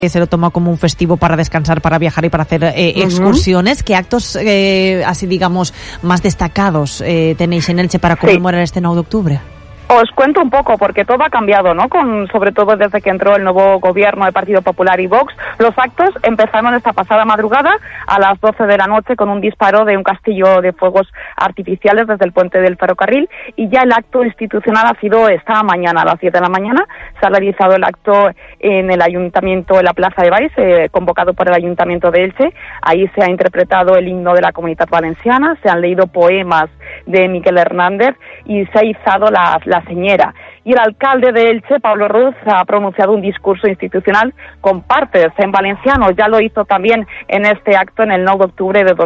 se lo toma como un festivo para descansar, para viajar y para hacer excursiones. ¿Qué actos, así digamos, más destacados tenéis en Elche para conmemorar este 9 de octubre? Os cuento un poco, porque todo ha cambiado, ¿no? Sobre todo desde que entró el nuevo gobierno del Partido Popular y Vox. Los actos empezaron esta pasada madrugada a las 12 de la noche con un disparo de un castillo de fuegos artificiales desde el puente del ferrocarril, y ya el acto institucional ha sido esta mañana a las 10 de la mañana. Se ha realizado el acto en el Ayuntamiento, en la Plaza de Baix, convocado por el Ayuntamiento de Elche. Ahí se ha interpretado el himno de la Comunitat Valenciana, se han leído poemas de Miguel Hernández y se ha izado la señera. Y el alcalde de Elche, Pablo Ruz, ha pronunciado un discurso institucional con partes en valenciano. Ya lo hizo también en este acto en el 9 de octubre de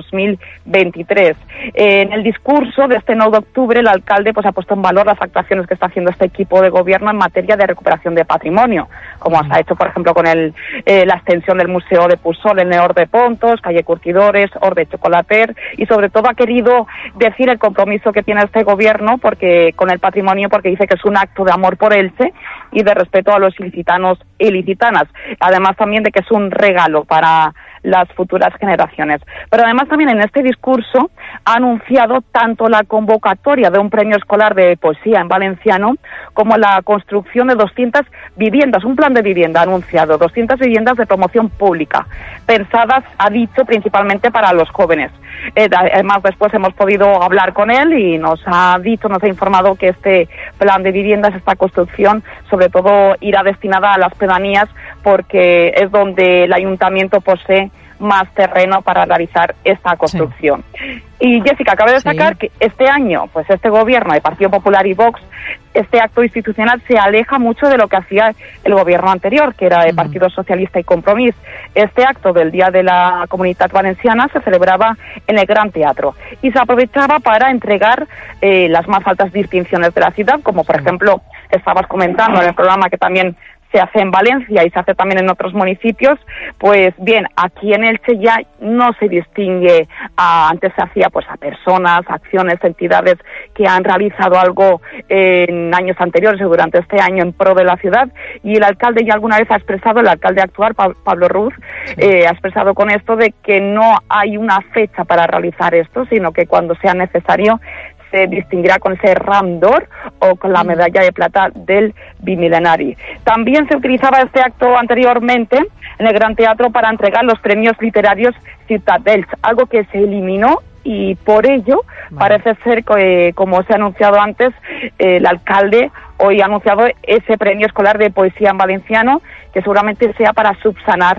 2023. En el discurso de este 9 de octubre, el alcalde ha puesto en valor las actuaciones que está haciendo este equipo de gobierno en materia de recuperación de patrimonio, como se ha hecho, por ejemplo, con la extensión del Museo de Pusol en Hort de Pontos, calle Curtidores, Hort de Chocolater, y sobre todo ha querido decir el compromiso que tiene este gobierno con el patrimonio, porque dice que es un acto de amor por Elche y de respeto a los ilicitanos y ilicitanas, además también de que es un regalo para las futuras generaciones. Pero además también en este discurso ha anunciado tanto la convocatoria de un premio escolar de poesía en valenciano como la construcción de 200 viviendas, un plan de vivienda anunciado, 200 viviendas de promoción pública, pensadas, ha dicho, principalmente para los jóvenes. Además, después hemos podido hablar con él y nos ha informado que este plan de viviendas, esta construcción, sobre todo irá destinada a las pedanías, porque es donde el ayuntamiento posee más terreno para realizar esta construcción. Sí. Y Jessica, cabe destacar que este año, este gobierno de Partido Popular y Vox, este acto institucional se aleja mucho de lo que hacía el gobierno anterior, que era el Partido Socialista y Compromís. Este acto del Día de la Comunitat Valenciana se celebraba en el Gran Teatro y se aprovechaba para entregar las más altas distinciones de la ciudad, como por ejemplo estabas comentando en el programa que también se hace en Valencia y se hace también en otros municipios. Pues bien, aquí en Elche ya no se distingue, antes se hacía a personas, acciones, entidades que han realizado algo en años anteriores o durante este año en pro de la ciudad, y el alcalde ya alguna vez ha expresado, el alcalde actual, Pablo Ruz, ha expresado con esto de que no hay una fecha para realizar esto, sino que cuando sea necesario se distinguirá con ese Ram d'Or o con la medalla de plata del Bimilenari. También se utilizaba este acto anteriormente en el Gran Teatro para entregar los premios literarios Ciutat d'Elx, algo que se eliminó, y por ello parece ser que, como se ha anunciado antes, el alcalde hoy ha anunciado ese premio escolar de poesía en valenciano, que seguramente sea para subsanar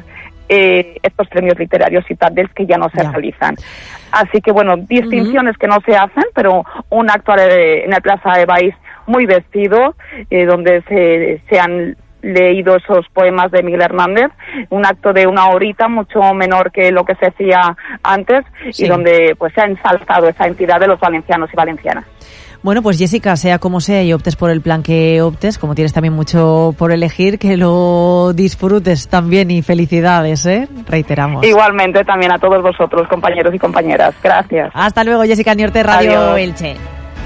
estos premios literarios Ciutat d'Elx que ya no se realizan. Así que distinciones que no se hacen, pero un acto en la Plaza de Baix muy vestido, donde se han leído esos poemas de Miguel Hernández, un acto de una horita, mucho menor que lo que se hacía antes, y donde se ha ensalzado esa entidad de los valencianos y valencianas. Bueno, pues Jessica, sea como sea y optes por el plan que optes, como tienes también mucho por elegir, que lo disfrutes también, y felicidades, reiteramos. Igualmente también a todos vosotros, compañeros y compañeras. Gracias. Hasta luego, Jessica Niorte, Radio Adiós. Elche.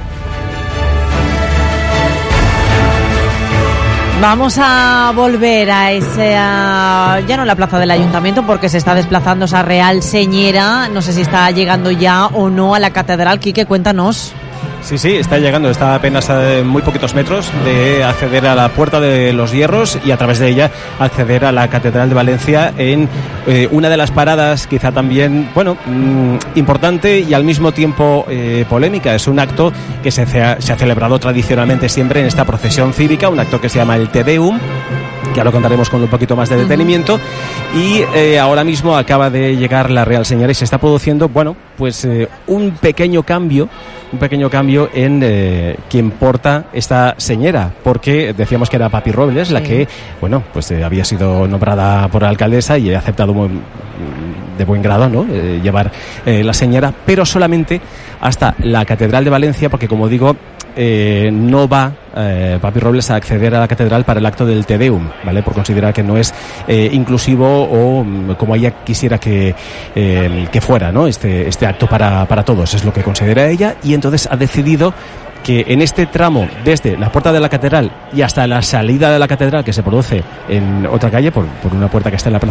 Vamos a volver a ya no la plaza del ayuntamiento, porque se está desplazando esa Real Señera. No sé si está llegando ya o no a la catedral. Quique, cuéntanos. Sí, está llegando, está apenas a muy poquitos metros de acceder a la Puerta de los Hierros y a través de ella acceder a la Catedral de Valencia, en una de las paradas quizá también, importante y al mismo tiempo polémica. Es un acto que se ha celebrado tradicionalmente siempre en esta procesión cívica, un acto que se llama el Te Deum, que ahora lo contaremos con un poquito más de detenimiento, y ahora mismo acaba de llegar la Real Señora y se está produciendo, un pequeño cambio en quien porta esta señera, porque decíamos que era Papi Robles la que, había sido nombrada por la alcaldesa y ha aceptado de buen grado, llevar la señera, pero solamente hasta la Catedral de Valencia, porque como digo, no va Papi Robles a acceder a la catedral para el acto del Te Deum, ¿vale? Por considerar que no es inclusivo o como ella quisiera que fuera, ¿no? Este acto para todos, es lo que considera ella, y entonces ha decidido que en este tramo, desde la puerta de la catedral y hasta la salida de la catedral, que se produce en otra calle, por una puerta que está en la plaza